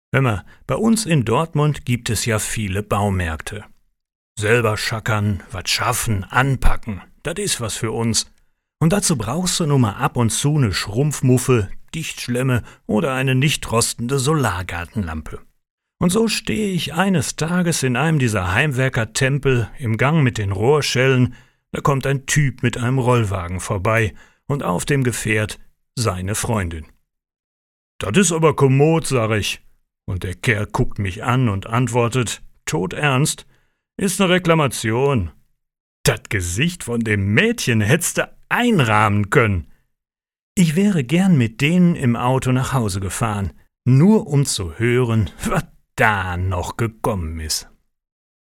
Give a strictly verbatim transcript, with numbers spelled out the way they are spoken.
Hör mal, bei uns in Dortmund gibt es ja viele Baumärkte. Selber schackern, was schaffen, anpacken, das ist was für uns. Und dazu brauchst du nun mal ab und zu eine Schrumpfmuffe, Dichtschlemme oder eine nicht rostende Solargartenlampe. Und so stehe ich eines Tages in einem dieser Heimwerkertempel im Gang mit den Rohrschellen, da kommt ein Typ mit einem Rollwagen vorbei und auf dem Gefährt seine Freundin. »Das ist aber kommod«, sag ich. Und der Kerl guckt mich an und antwortet, todernst, »ist ne Reklamation.« Das Gesicht von dem Mädchen hättest du einrahmen können. Ich wäre gern mit denen im Auto nach Hause gefahren, nur um zu hören, was da noch gekommen ist.